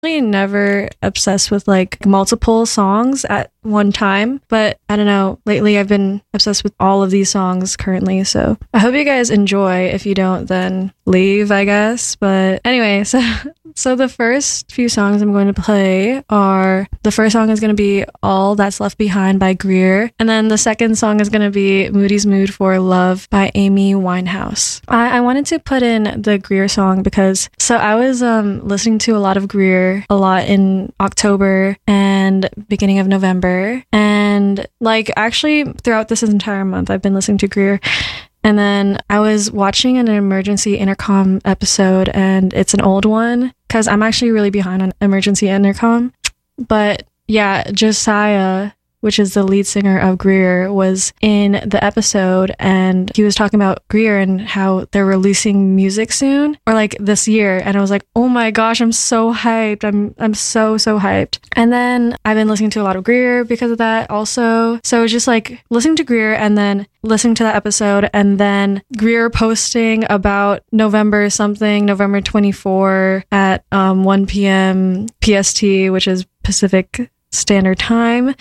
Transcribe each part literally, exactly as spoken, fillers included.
really never obsessed with like multiple songs at one time, but I don't know, lately I've been obsessed with all of these songs currently, so I hope you guys enjoy. If you don't, then leave, I guess. But anyway, so so the first few songs I'm going to play are, the first song is going to be All That's Left Behind by Greer, and then the second song is going to be Moody's Mood for Love by Amy Winehouse. I, I wanted to put in the Greer song because, so I was um listening to a lot of Greer a lot in October and beginning of November, and like actually throughout this entire month I've been listening to Greer. And then I was watching an Emergency Intercom episode, and it's an old one because I'm actually really behind on Emergency Intercom. But yeah, Josiah, which is the lead singer of Greer, was in the episode, and he was talking about Greer and how they're releasing music soon, or like this year. And I was like, oh my gosh, I'm so hyped. I'm I'm so, so hyped. And then I've been listening to a lot of Greer because of that also. So it was just like listening to Greer and then listening to that episode, and then Greer posting about November something, November twenty-fourth at um, one p.m. P S T, which is Pacific Standard Time.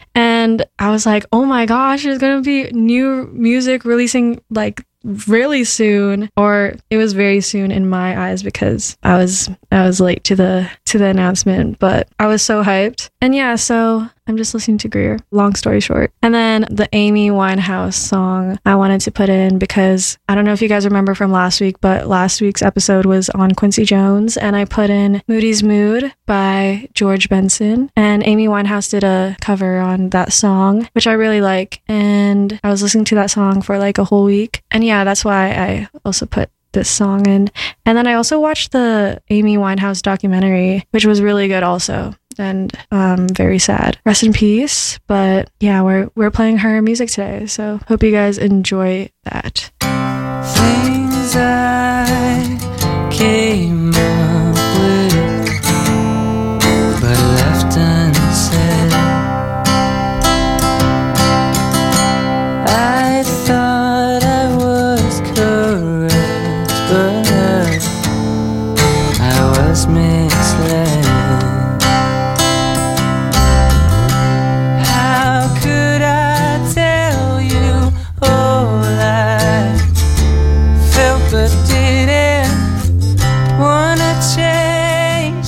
And I was like, oh my gosh, there's gonna be new music releasing like really soon, or it was very soon in my eyes because I was I was late to the to the announcement, but I was so hyped. And yeah, so I'm just listening to Greer, long story short. And then the Amy Winehouse song I wanted to put in because I don't know if you guys remember from last week, but last week's episode was on Quincy Jones, and I put in Moody's Mood by George Benson, and Amy Winehouse did a cover on that song, which I really like, and I was listening to that song for like a whole week. And yeah, that's why I also put this song in. And then I also watched the Amy Winehouse documentary, which was really good also, and um very sad. Rest in peace. But yeah, we're we're playing her music today, so hope you guys enjoy that. Things I came up with but left unsaid. I thought I was correct, but I was misled. How could I tell you all I felt but didn't wanna change?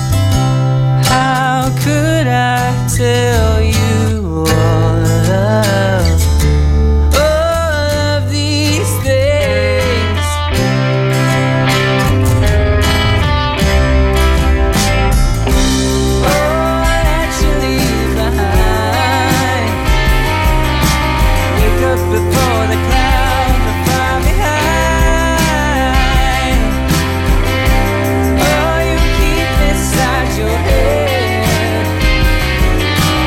How could I tell you all of all of these things? All that you leave behind. Wake up before the clouds are far behind. All you keep inside your head.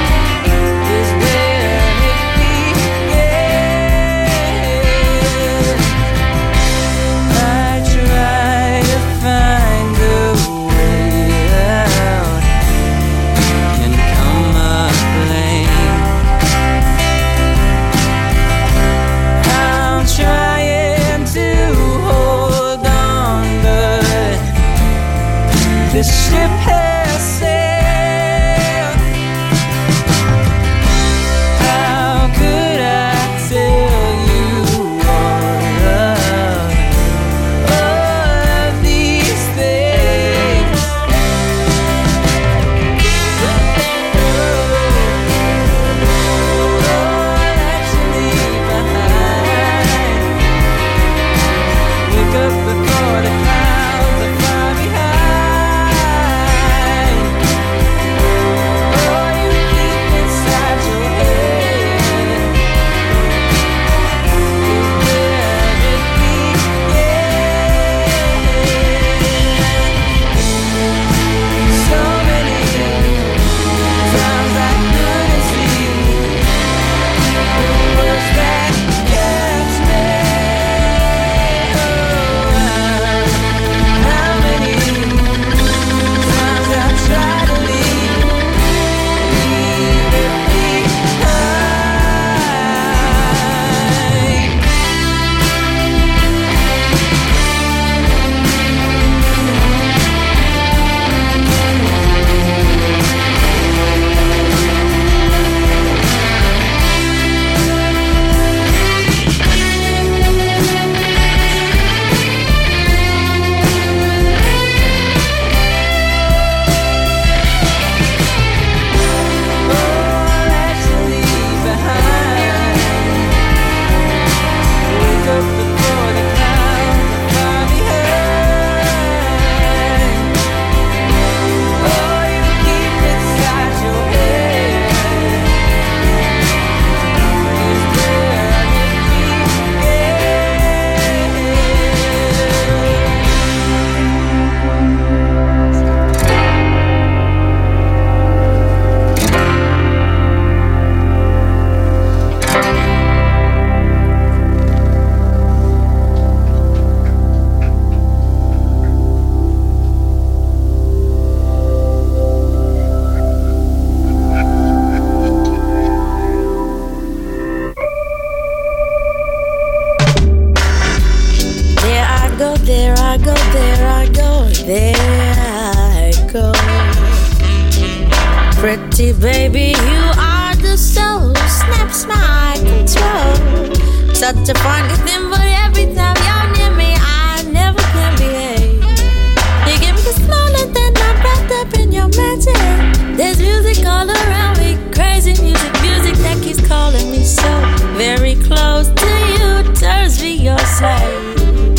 Pretty baby, you are the soul, snaps my control. Such a funny thing, but every time you're near me, I never can behave. You give me the smile and then I'm wrapped up in your magic. There's music all around me, crazy music, music that keeps calling me so very close to you, turns me your slave.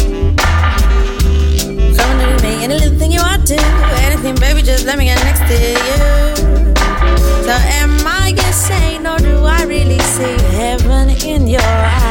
Come to me, any little thing you want to, anything, baby, just let me get next to you. So am I insane, or do I really see heaven in your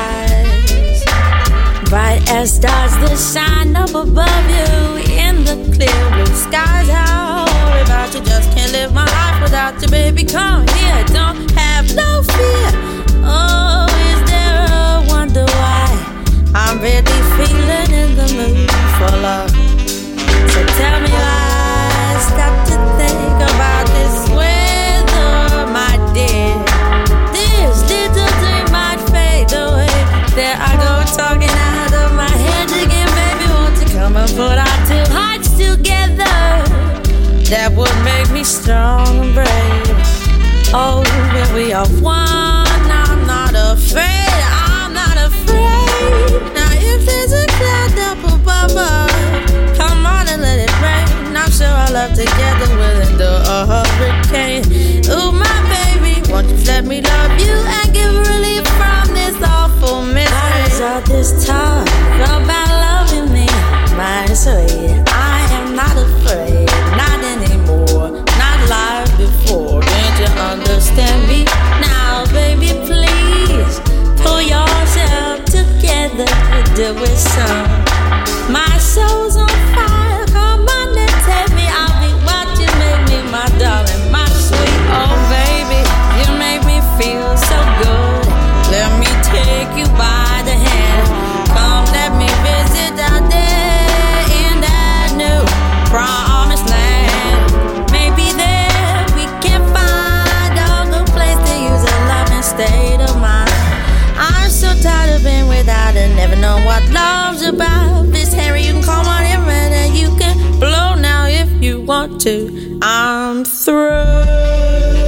eyes? Bright as stars that shine up above you in the clear blue skies. How about you? Just can't live my life without you, baby. Come here, don't have no fear. Oh, is there a wonder why I'm really feeling in the mood for love? So tell me why I stop to think about this weather, my dear. This little dream might fade away. There I go talking out of my head again, baby. Won't you come and put our two hearts together? That would make me strong and brave. Oh, when we are one, I'm not afraid. I'm not afraid. Now if there's a cloud up above us, come on and let it rain. I'm sure our love together will endure a hurricane. Ooh, my baby, won't you let me love you and give relief from this awful misery? All this talk about loving me, my sweet, I am not afraid, not anymore, not like before. Can't you understand me now, baby? Please pull yourself together to do it some. My soul's on fire, come on and tell me I'll be what you make me, my darling, my sweet. Oh baby, you make me feel so good. Let me take you by the hand. Come let me visit out there in that new promised land. Maybe there we can find a good place to use a loving state of mind. I'm so tired of being without and never know what love's about. This Harry, you can call on him and you can blow now if you want to. I'm through.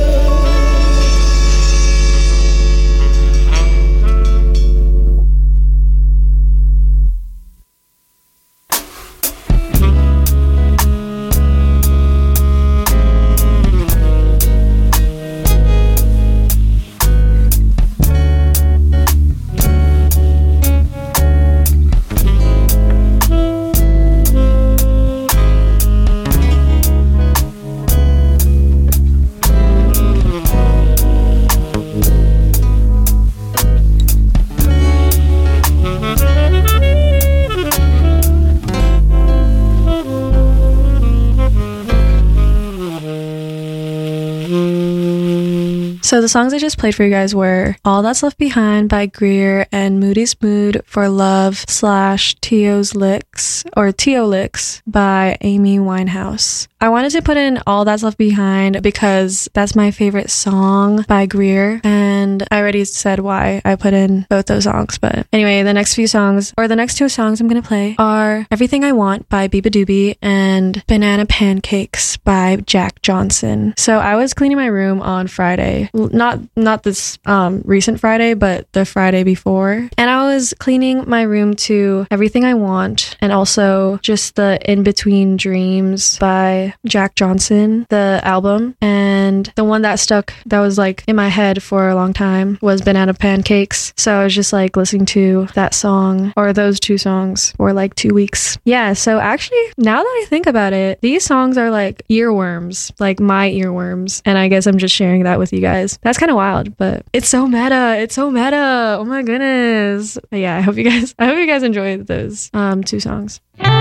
So the songs I just played for you guys were All That's Left Behind by Greer and Moody's Mood for Love slash Tio's Licks or Tio Licks by Amy Winehouse. I wanted to put in All That's Left Behind because that's my favorite song by Greer, and I already said why I put in both those songs. But anyway, the next few songs, or the next two songs I'm going to play are Everything I Want by Biba Doobie and Banana Pancakes by Jack Johnson. So I was cleaning my room on Friday. Not not this um, recent Friday, but the Friday before. And I was cleaning my room to Everything I Want and also just the In Between Dreams by Jack Johnson, the album. And the one that stuck, that was like in my head for a long time, was Banana Pancakes. So I was just like listening to that song or those two songs for like two weeks. Yeah, so actually, now that I think about it, these songs are like earworms, like my earworms. And I guess I'm just sharing that with you guys. That's kind of wild, but it's so meta. It's so meta. Oh my goodness. But yeah, I hope you guys, I hope you guys enjoyed those um, two songs.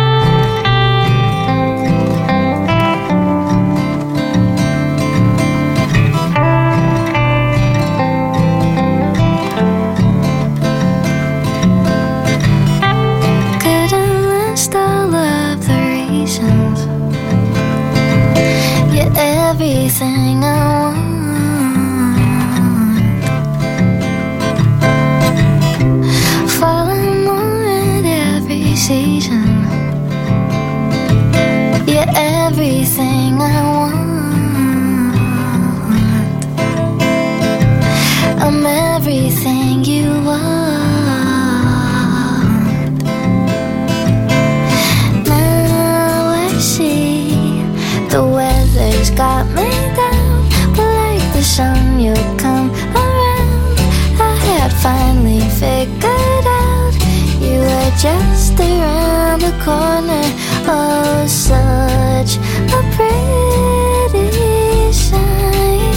Everything I want, falling more at every season. everything you want. Now I see the weather's got me down, but like the sun you'll come around. I had finally figured out you were just around the corner. Oh, such a pretty sight.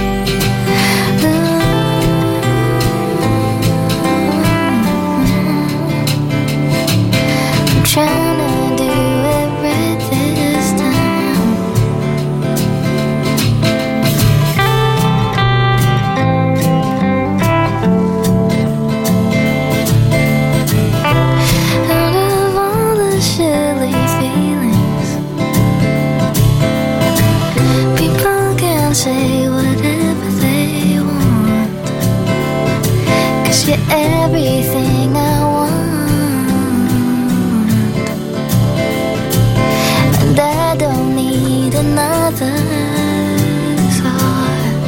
I'm trying to do it right this time. Out of all the silly feelings, people can say whatever they want, 'cause you're everything I want, and I don't need another's heart.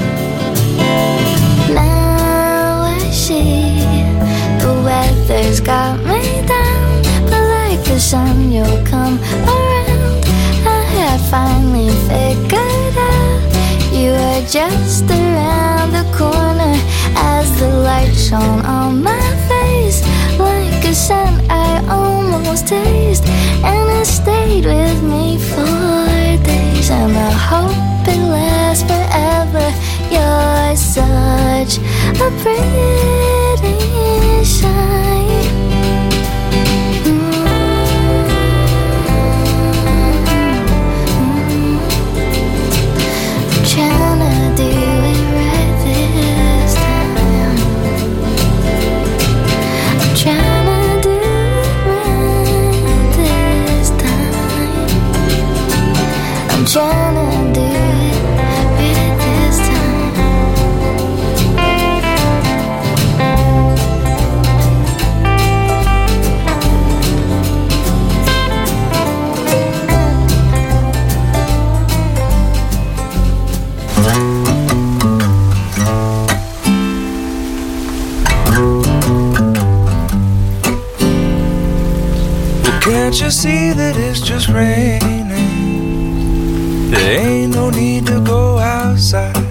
Now I see the weather's got me down, but like the sun you'll come around. I had finally figured out you were just around the corner as the light shone on my face, like a scent I almost taste, and it stayed with me for days, and I hope it lasts forever. You're such a pretty sight. Tryna do it right this time. I'm tryna do it right this time. I'm tryna do it right this time. Can't you see that it's just raining? There ain't no need to go outside.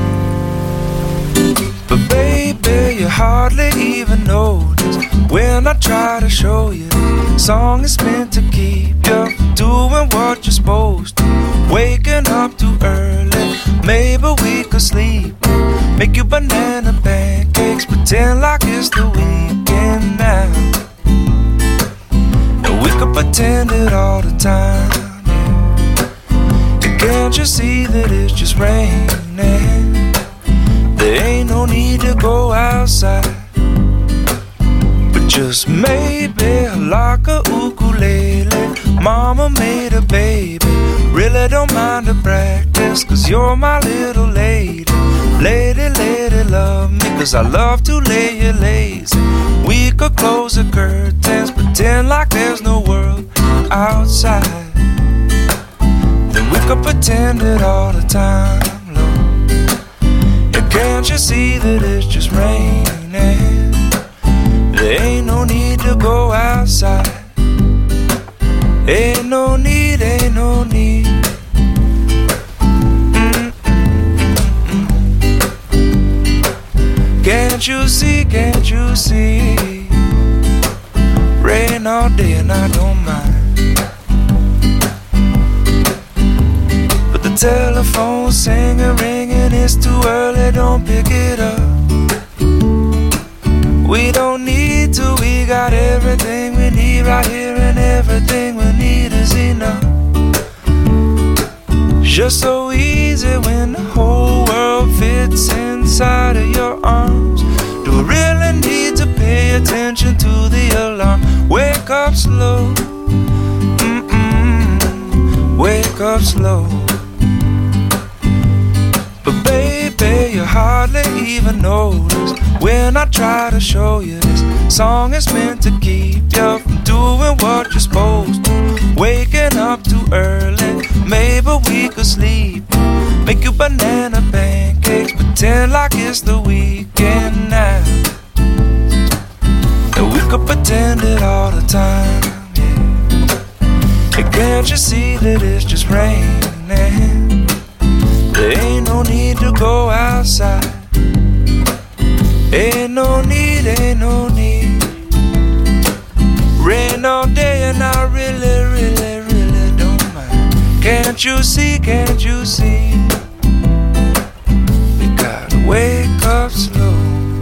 But baby, you hardly even notice when I try to show you the song is meant to keep you doing what you're supposed to. Waking up too early, maybe we could sleep. Make you banana pancakes, pretend like it's the weekend now. We could pretend it all the time, yeah. And can't you see that it's just raining? There ain't no need to go outside, but just maybe like a ukulele. Mama made a baby, really don't mind the practice, 'cause you're my little lady. Lady, lady, love me, 'cause I love to lay you lazy. We could close the curtains, pretend like there's no world outside. Then we could pretend it all the time, Lord. And can't you see that it's just raining? There ain't no need to go outside. Ain't no need, ain't no need. Can't you see, can't you see? Rain all day and I don't mind. But the telephone's singing, ringing, it's too early, don't pick it up. We don't need to, we got everything we need right here, and everything we need is enough. Just so easy when the whole world fits inside of your arms. Do we really need to pay attention to the alarm? Wake up slow, mm-mm, wake up slow. But baby, you hardly even notice when I try to show you this song is meant to keep you from doing what you're supposed to. Waking up too early, maybe we could sleep. Make you banana pancakes, pretend like it's the weekend now. spend it all the time, yeah. And can't you see that it's just raining? There ain't no need to go outside. Ain't no need, ain't no need. Rain all day and I really, really, really don't mind. Can't you see, can't you see? You gotta wake up slow.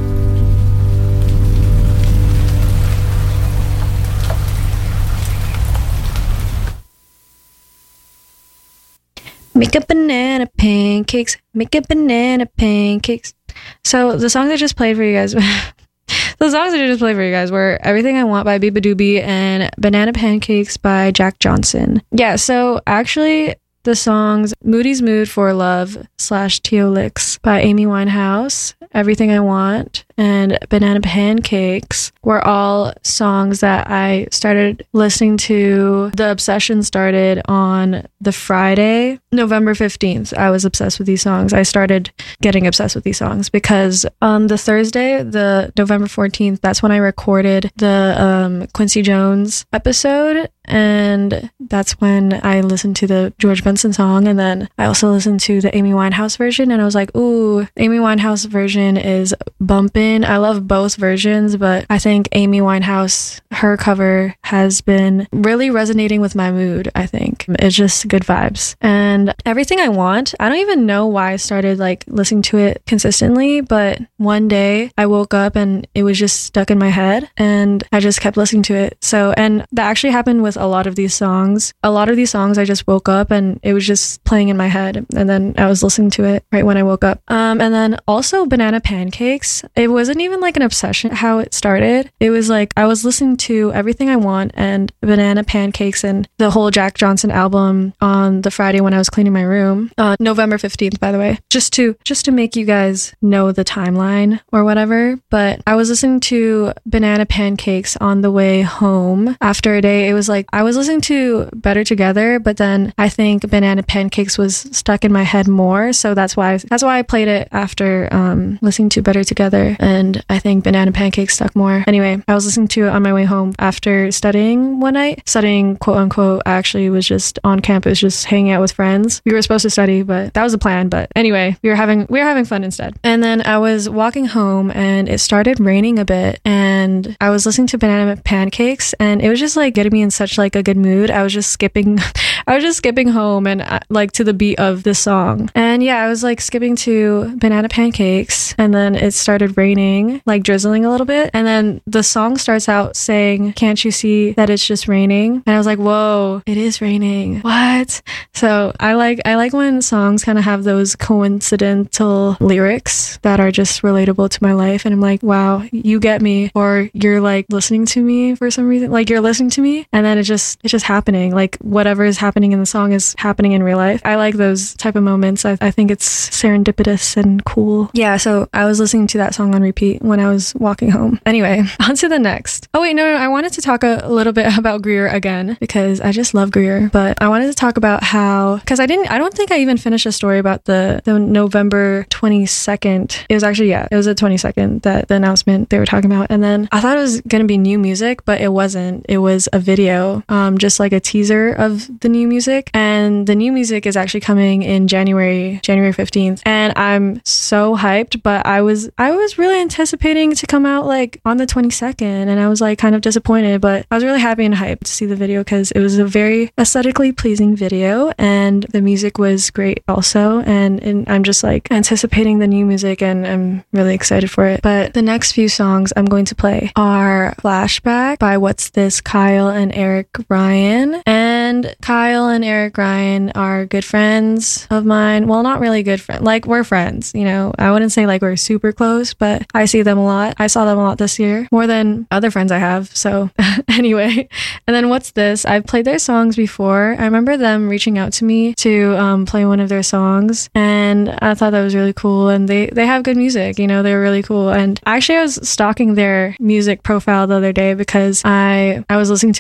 Make a banana pancakes. Make a banana pancakes. So the songs I just played for you guys, the songs I just played for you guys were Everything I Want by Biba Doobie and Banana Pancakes by Jack Johnson. Yeah, so actually the songs Moody's Mood for Love slash Teolix by Amy Winehouse, Everything I Want, and Banana Pancakes were all songs that I started listening to. The obsession started on the Friday, November fifteenth. I was obsessed with these songs. I started getting obsessed with these songs because on the Thursday, the November fourteenth, that's when I recorded the um, Quincy Jones episode. And that's when I listened to the George Benson song. And then I also listened to the Amy Winehouse version. And I was like, ooh, Amy Winehouse version is bumpin'. I love both versions, but I think Amy Winehouse, her cover has been really resonating with my mood, I think. It's just good vibes. And Everything I Want, I don't even know why I started like listening to it consistently, but one day I woke up and it was just stuck in my head and I just kept listening to it. So, and that actually happened with a lot of these songs. A lot of these songs I just woke up and it was just playing in my head and then I was listening to it right when I woke up. Um, and then also Banana Pancakes. It wasn't even like an obsession how it started. It was like I was listening to Everything I Want and Banana Pancakes and the whole Jack Johnson album on the Friday when I was cleaning my room. Uh, November fifteenth, by the way. Just to just to make you guys know the timeline or whatever. But I was listening to Banana Pancakes on the way home after a day. It was like I was listening to Better Together, but then I think Banana Pancakes was stuck in my head more, so that's why that's why I played it after um, listening to Better Together, and I think Banana Pancakes stuck more. Anyway, I was listening to it on my way home after studying one night. Studying, quote unquote, I actually was just on campus, just hanging out with friends. We were supposed to study, but that was the plan. But anyway, we were having we were having fun instead. And then I was walking home, and it started raining a bit, and I was listening to Banana Pancakes, and it was just like getting me in such like a good mood. I was just skipping I was just skipping home and uh, like to the beat of this song. And yeah, I was like skipping to Banana Pancakes and then it started raining, like drizzling a little bit. And then the song starts out saying, "Can't you see that it's just raining?" And I was like, whoa, it is raining. What? So I like I like when songs kind of have those coincidental lyrics that are just relatable to my life. And I'm like, wow, you get me, or you're like listening to me for some reason. Like you're listening to me and then it just it's just happening. Like whatever is happening in the song is happening in real life. I like those type of moments. I, I think it's serendipitous and cool. Yeah, so I was listening to that song on repeat when I was walking home. Anyway, on to the next. Oh wait, no, no, I wanted to talk a little bit about Greer again because I just love Greer. But I wanted to talk about how, because I didn't, I don't think I even finished a story about the, the November twenty-second. It was actually, yeah, it was the twenty-second that the announcement they were talking about. And then I thought it was going to be new music, but it wasn't. It was a video, um, just like a teaser of the new music. And the new music is actually coming in January, January fifteenth. And I'm so hyped, but I was, I was really anticipating to come out like on the twenty-second. And I was like kind of disappointed, but I was really happy and hyped to see the video because it was a very aesthetically pleasing video and the music was great also. And, and I'm just like anticipating the new music and I'm really excited for it. But the next few songs I'm going to play are Flashback by What's This, Kyle and Eric Ryan. And Kyle and Eric Ryan are good friends of mine. Well, not really good friends. Like we're friends, you know. I wouldn't say like we're super close, but I see them a lot. I saw them a lot this year, more than other friends I have. So anyway, and then What's This? I've played their songs before. I remember them reaching out to me to um, play one of their songs, and I thought that was really cool. And they they have good music, you know. They're really cool. And actually, I was stalking their music profile the other day because I I was listening to Flashback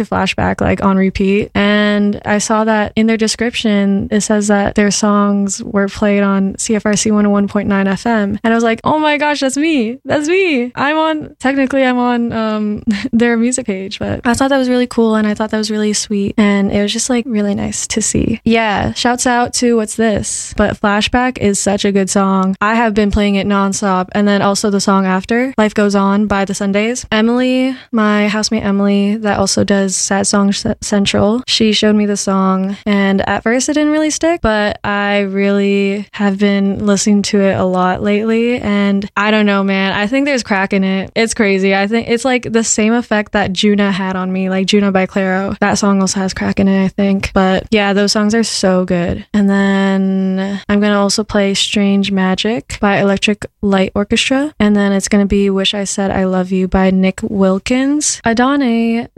Flashback like on repeat, and I saw that in their description it says that their songs were played on C F R C one oh one point nine F M, and I was like, oh my gosh, that's me, that's me. I'm on, technically I'm on um their music page, but I thought that was really cool, and I thought that was really sweet, and it was just like really nice to see. Yeah, shouts out to What's This, but Flashback is such a good song. I have been playing it nonstop, and then also the song after, Life Goes On by the Sundays. Emily, my housemate Emily, that also does Sad Song Central, she showed me the song, and at first it didn't really stick, but I really have been listening to it a lot lately, and I don't know, man, I think there's crack in it. It's crazy. I think it's like the same effect that Juna had on me, like Juna by Clairo. That song also has crack in it, I think. But yeah, those songs are so good. And then I'm gonna also play Strange Magic by Electric Light Orchestra, and then it's gonna be Wish I Said I Love You by Nick Wilkins, Adane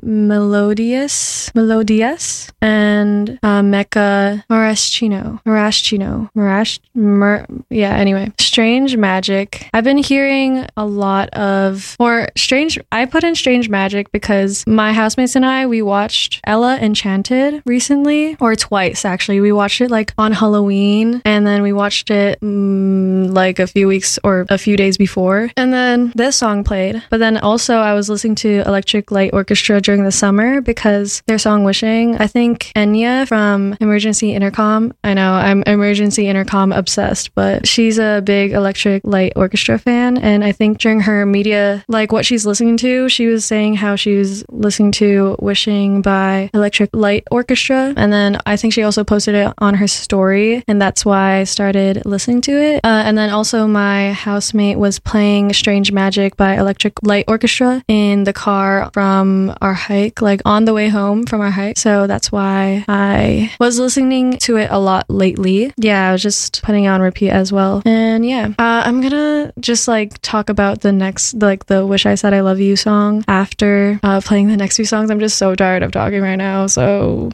Melodious Melodious, and uh, Mecca Maraschino Maraschino Marasch Mer- yeah, anyway, Strange Magic. I've been hearing a lot of, or Strange, I put in Strange Magic because my housemates and I, we watched Ella Enchanted recently, or twice actually. We watched it like on Halloween, and then we watched it mm, like a few weeks or a few days before, and then this song played. But then also I was listening to Electric Light Orchestra during the summer because their song Wishing, I think Enya from Emergency Intercom, I know I'm Emergency Intercom obsessed, but she's a big Electric Light Orchestra fan, and I think during her media, like what she's listening to, she was saying how she was listening to Wishing by Electric Light Orchestra, and then I think she also posted it on her story, and that's why I started listening to it. Uh, and then also my housemate was playing Strange Magic by Electric Light Orchestra in the car from our hike, like on the way home from our hike, so that's why I was listening to it a lot lately. Yeah, I was just putting it on repeat as well. And yeah, uh, I'm gonna just like talk about the next, like the Wish I Said I Love You song after uh, playing the next few songs. I'm just so tired of talking right now, so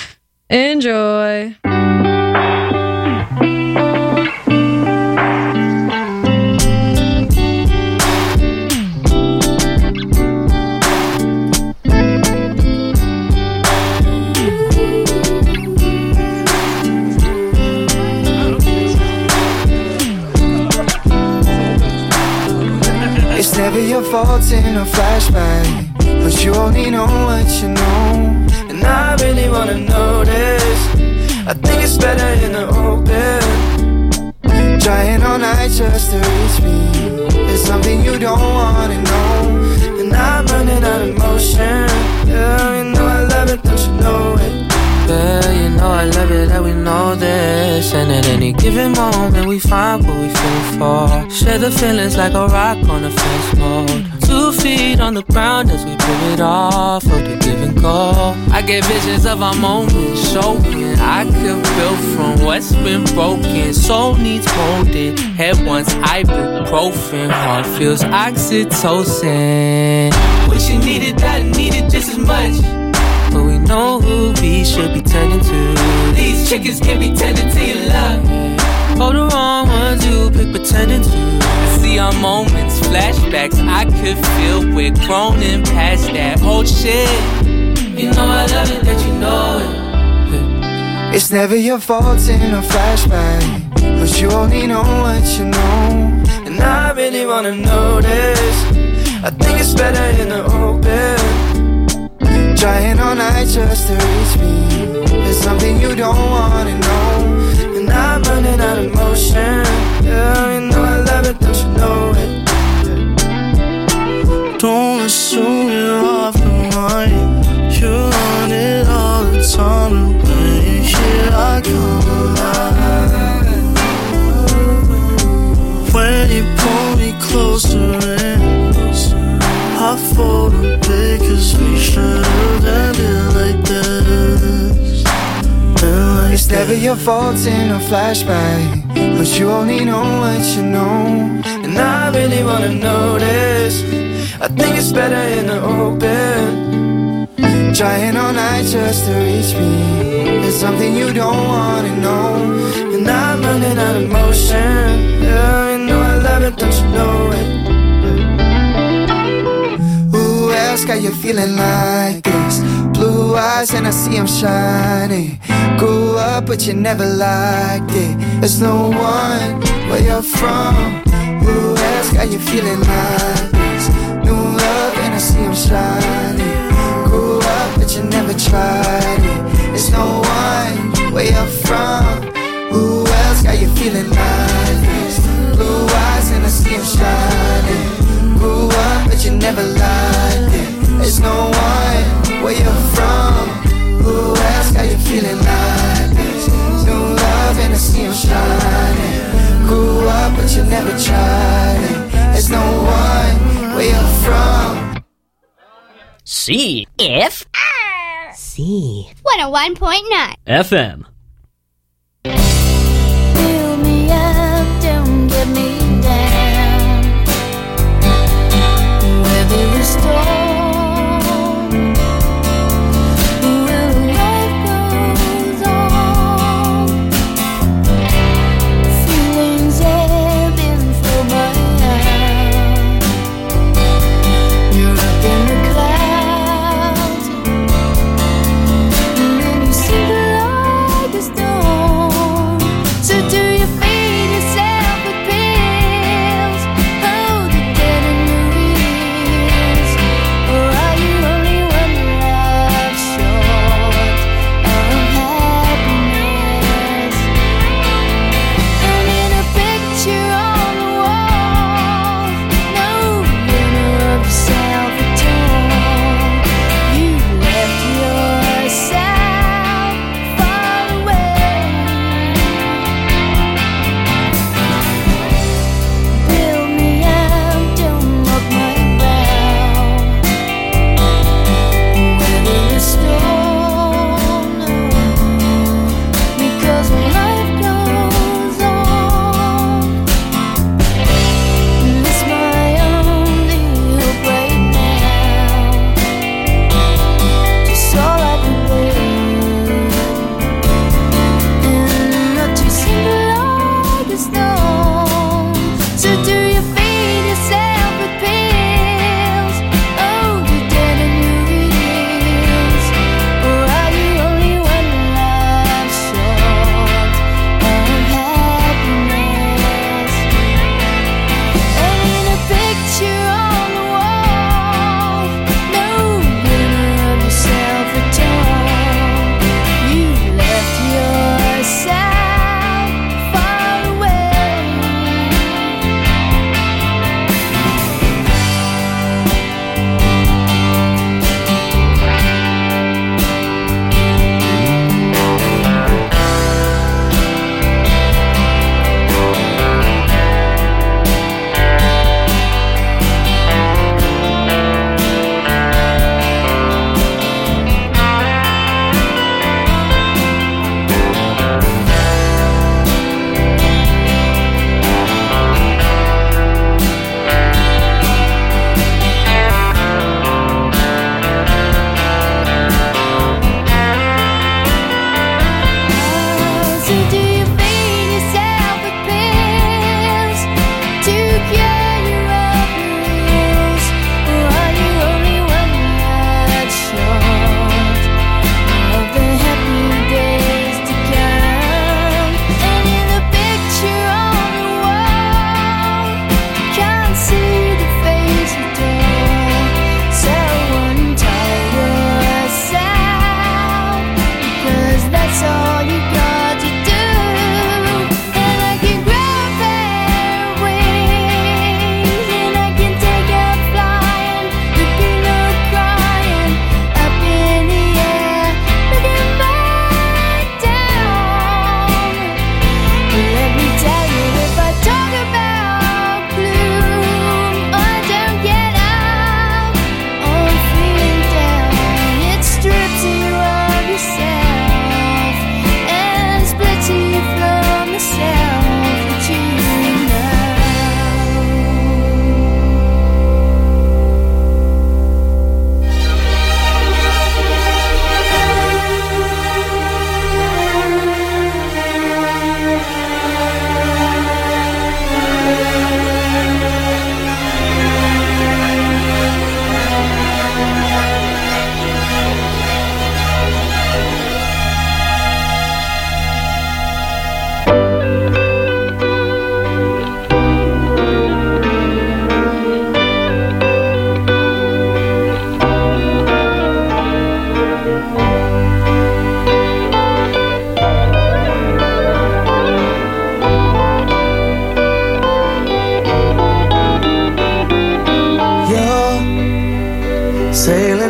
enjoy. It's never your fault in a flashback, but you only know what you know. And I really wanna know this. I think it's better in the open. Trying all night just to reach me. It's something you don't wanna know. And I'm running out of motion. Yeah, you know I love it, don't you know it? Yeah, you know I love it that we know this. And at any given moment we find what we feel for. Share the feelings like a rock on a fence mode. Two feet on the ground as we pivot off of the give and go. I get visions of our moments showing I could build from what's been broken. Soul needs molded. Head wants ibuprofen. Heart feels oxytocin. Wish you needed that and needed just as much. But we know who we should be turning to. These chickens can't be tending to your love. Oh, the wrong ones you pick pretending to. I see our moments, flashbacks. I could feel we're grown and past that old shit. You know I love it that you know it. It's never your fault in a flashback, but you only know what you know. And I really wanna know this. I think it's better in the open. Trying all night just to reach me. It's something you don't wanna know. And I'm running out of motion. Yeah, you know I love it, don't you know it? Don't assume you're off the line. You're on it all the time. And when you hear I come alive. When you pull me closer in, I fold a bit, cause we should've ended like this. Like it's never your fault in a flashback, but you only know what you know. And I really wanna know this. I think it's better in the open. Trying all night just to reach me. It's something you don't wanna know. And I'm running out of motion. Yeah, you know I love it, don't you know it? Got you feeling like this. Blue eyes and I see them shining. Grew up but you never liked it. There's no one where you're from. Who else got you feeling like this? New love and I see them shining. Grew up but you never tried it. There's no one where you're from. Who else got you feeling like this? Blue eyes and I see them shining. Grew up but you never liked it. There's no one where you're from. Who else got you feeling like this? New love and I see them shining. Grew up but you never tried it. There's no one where you're from. C F R C one oh one point nine F M. Fill me up, don't get me down. Weather the storm, will life goes on. Feelings ebbing through my eyes. You're up in the clouds, and then you see the light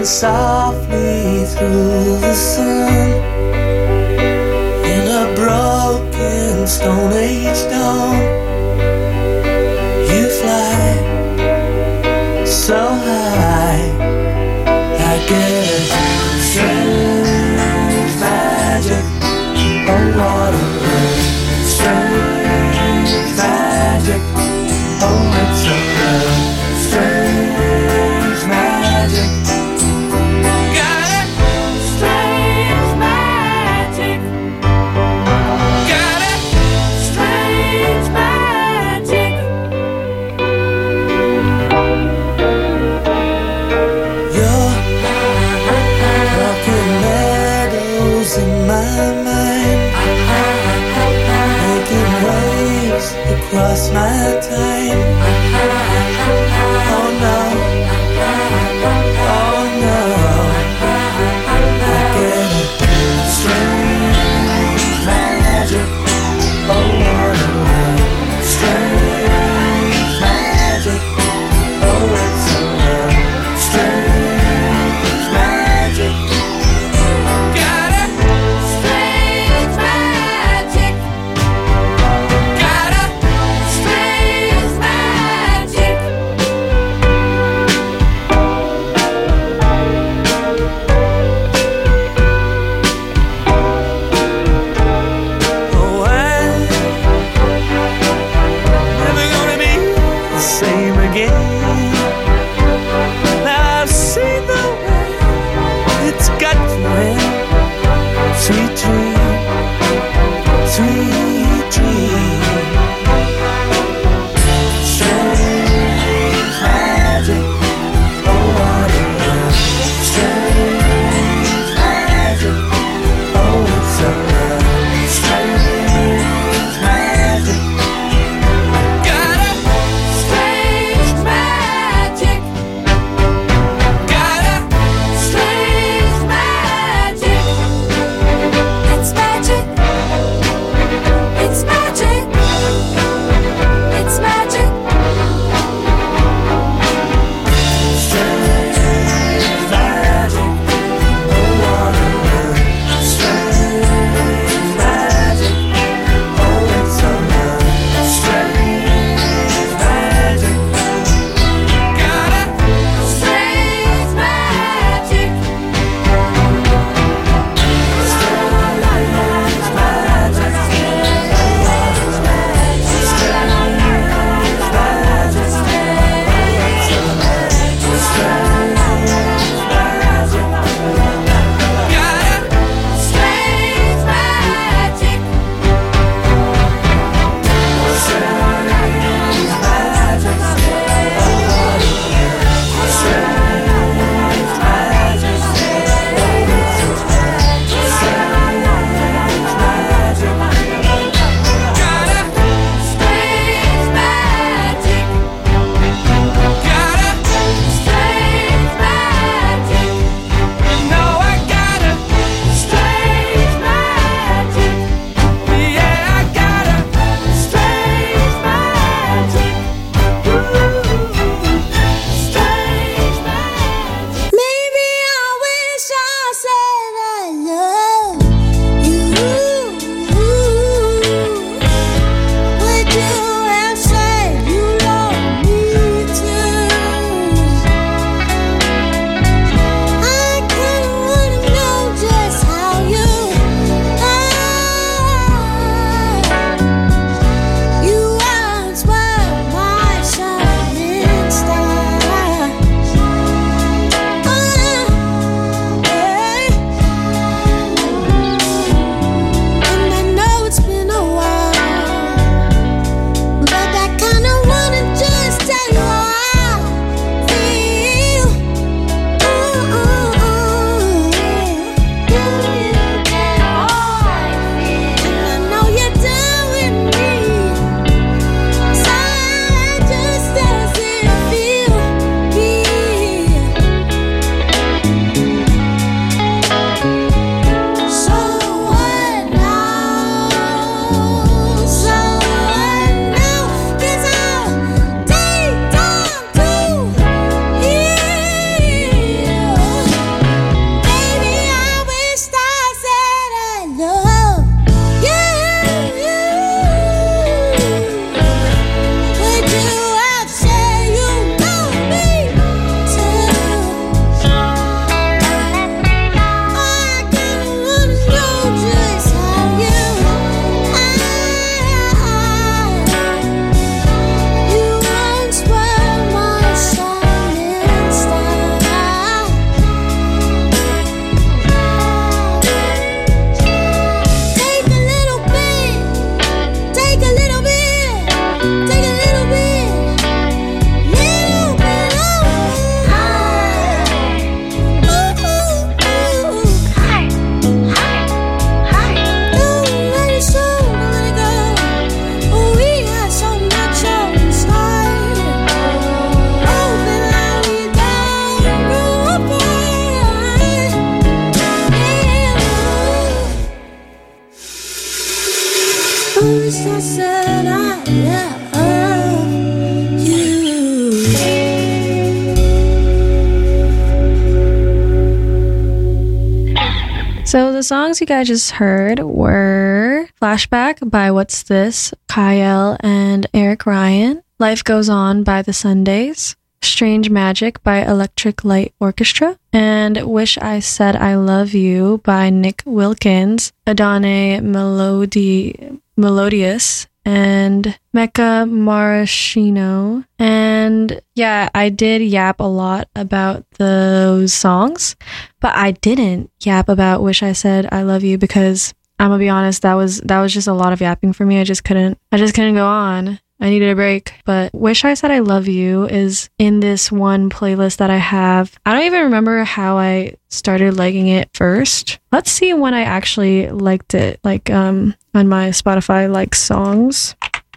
softly through the sun in a broken Stone Age dawn. You fly so high, I get strange magic on water, strange magic on its own, strange magic. Across my time. Oh no, oh no, I get it. Strange magic, oh no, strange magic, oh it's so love. Strange magic. Got it. Strange magic. Got it. Strange magic. So the songs you guys just heard were Flashback by What's This, Kyle and Eric Ryan, Life Goes On by The Sundays, Strange Magic by Electric Light Orchestra, and Wish I Said I Love You by Nick Wilkins, Adane Melody, Melodious, and Mecca Maraschino. And yeah, I did yap a lot about those songs, but I didn't yap about Wish I Said I Love You because I'm gonna be honest, that was that was just a lot of yapping for me. I just couldn't I just couldn't go on. I needed a break. But Wish I Said I Love You is in this one playlist that I have. I don't even remember how I started liking it first. Let's see when I actually liked it, like um on my Spotify like songs.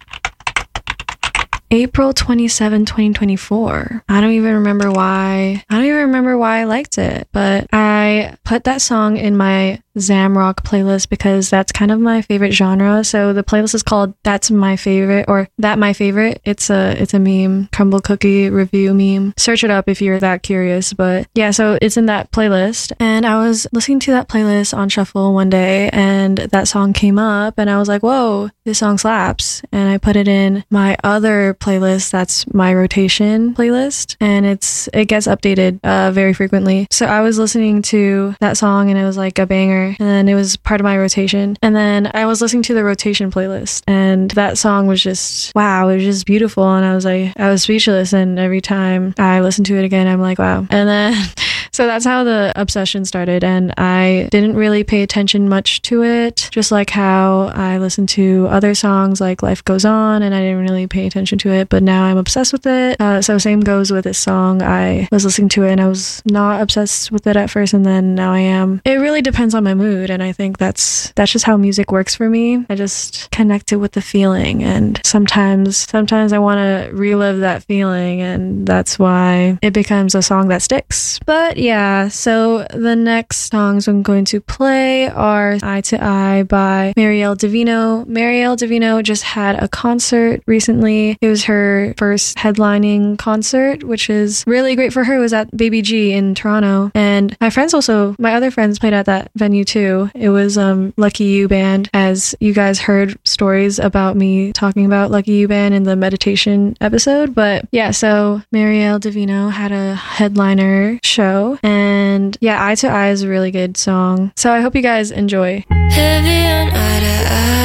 April twenty-seventh, twenty twenty-four. I don't even remember why. I don't even remember why I liked it, but I put that song in my Zamrock playlist because that's kind of my favorite genre. So the playlist is called That's My Favorite or That My Favorite. It's a it's a meme, crumble cookie review meme. Search it up if you're that curious. But yeah, so it's in that playlist. And I was listening to that playlist on shuffle one day and that song came up and I was like, whoa, this song slaps. And I put it in my other playlist, that's my rotation playlist, and it's it gets updated uh, very frequently. So I was listening to that song and it was like a banger, and it was part of my rotation. And then I was listening to the rotation playlist, and that song was just wow, it was just beautiful. And I was like, I was speechless. And every time I listen to it again, I'm like, wow. And then so that's how the obsession started, and I didn't really pay attention much to it, just like how I listened to other songs like Life Goes On, and I didn't really pay attention to it, but now I'm obsessed with it. Uh, so same goes with this song. I was listening to it and I was not obsessed with it at first, and then now I am. It really depends on my mood, and I think that's that's just how music works for me. I just connect it with the feeling, and sometimes sometimes I want to relive that feeling, and that's why it becomes a song that sticks. But yeah, so the next songs I'm going to play are Eye to Eye by Marielle Divino. Marielle Divino just had a concert recently. It was her first headlining concert, which is really great for her. It was at Baby G in Toronto. And my friends also, my other friends played at that venue too. It was um, Lucky You Band, as you guys heard stories about me talking about Lucky You Band in the meditation episode. But yeah, so Marielle Divino had a headliner show. And yeah, Eye to Eye is a really good song. So I hope you guys enjoy. Heavy on eye to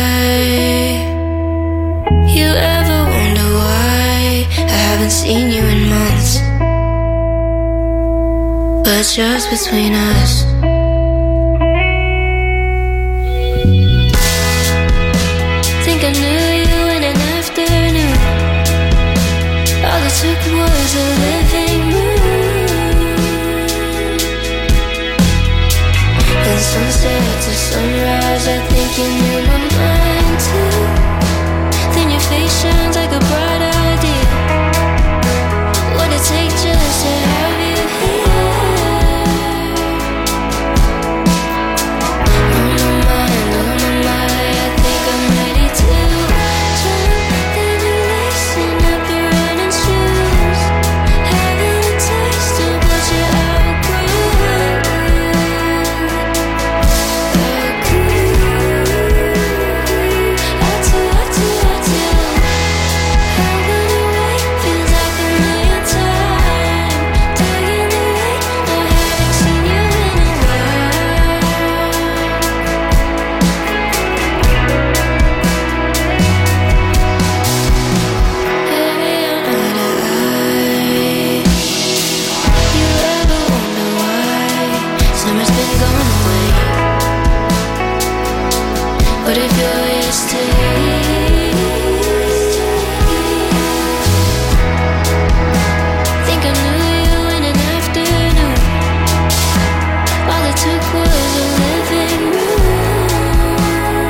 eye. You ever wonder why I haven't seen you in months? But just between us, think I knew you in an afternoon. All it took was a living moon. And sunset to sunrise, I think you knew my mind too. Then your face shines like a bright idea. What it take just to have you here? On my mind, on my mind, I think I'm ready to jump in your lace and up your running shoes. Having a taste of what you outgrew. But if you're here still, think I knew you in an afternoon. All it took was a living room.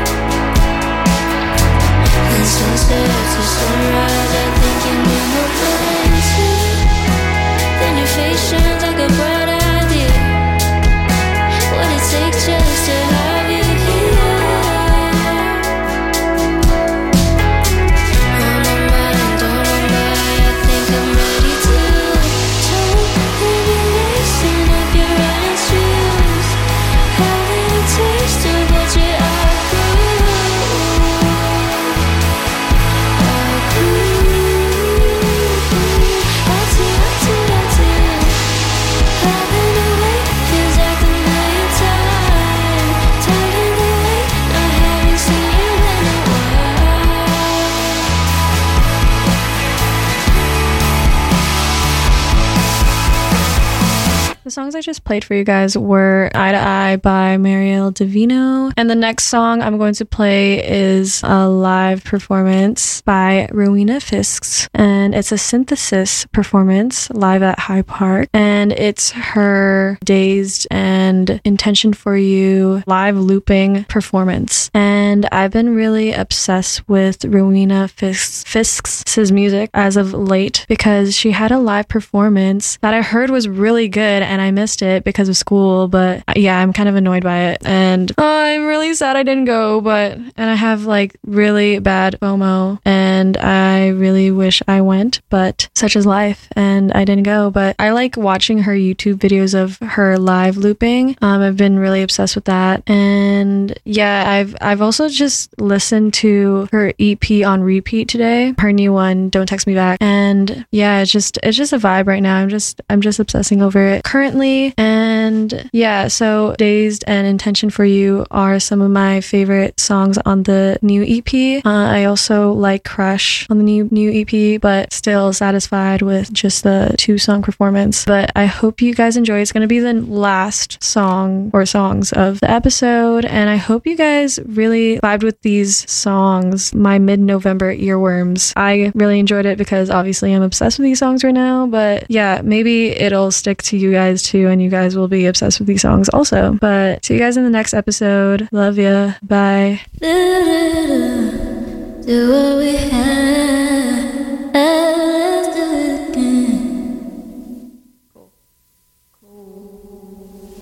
And sunset to sunrise, I think you knew my mind too. Then your face shines like a bright idea. What it takes just to have you here. I just played for you guys were Eye to Eye by Marielle Divino. And the next song I'm going to play is a live performance by Rowena Fisks. And it's a synthesis performance live at High Park. And it's her Dazed and Intention for You live looping performance. And I've been really obsessed with Rowena Fisks, Fisks' music as of late because she had a live performance that I heard was really good and I missed it because of school. But yeah, I'm kind of annoyed by it. And oh, I'm really sad I didn't go, but and I have like really bad FOMO and I really wish I went, but such is life and I didn't go. But I like watching her YouTube videos of her live looping. Um, I've been really obsessed with that. And yeah, I've I've also just listened to her E P on repeat today, her new one, Don't Text Me Back. And yeah, it's just it's just a vibe right now. I'm just I'm just obsessing over it currently. And yeah, so Dazed and Intention for You are some of my favorite songs on the new E P. Uh, I also like Crush on the new new E P, but still satisfied with just the two song performance. But I hope you guys enjoy. It's going to be the last song or songs of the episode, and I hope you guys really vibed with these songs, my mid-November earworms. I really enjoyed it because obviously I'm obsessed with these songs right now, but yeah, maybe it'll stick to you guys too, and you guys will be obsessed with these songs also. But see you guys in the next episode. Love ya. Bye. Do what we have. Let's do it again. Cool. Cool.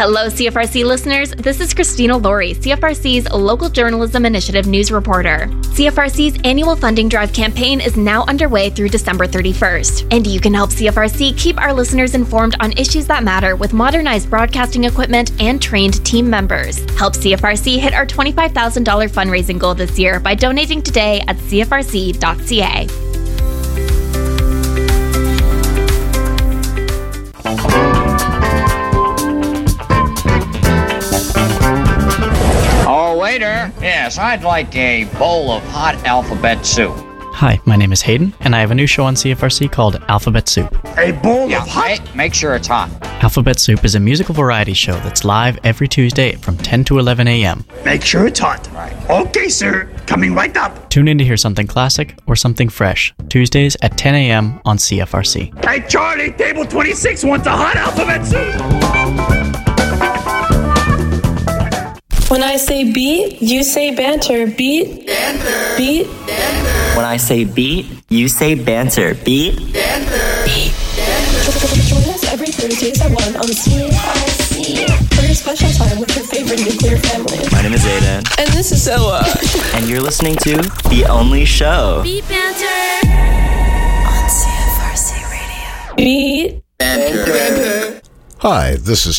Hello, C F R C listeners. This is Christina Laurie, C F R C's Local Journalism Initiative news reporter. C F R C's annual funding drive campaign is now underway through December thirty-first, and you can help C F R C keep our listeners informed on issues that matter with modernized broadcasting equipment and trained team members. Help C F R C hit our twenty-five thousand dollars fundraising goal this year by donating today at c f r c dot c a. Oh, waiter. Yes, I'd like a bowl of hot alphabet soup. Hi, my name is Hayden, and I have a new show on C F R C called Alphabet Soup. A bowl yeah, of hot? Make, make sure it's hot. Alphabet Soup is a musical variety show that's live every Tuesday from ten to eleven a.m. Make sure it's hot. Right. Okay, sir. Coming right up. Tune in to hear something classic or something fresh. Tuesdays at ten a.m. on C F R C. Hey, Charlie, table twenty-six wants a hot alphabet soup. When I say beat, you say banter. Beat, banter. Beat, banter. When I say beat, you say banter. Beat, banter. Beat, banter. Join us every Thursdays at one on C F R C for your special time with your favorite nuclear family. My name is Aiden. And this is Zoa. And you're listening to The Only Show. Beat banter on C F R C Radio. Beat, banter. Hi, this is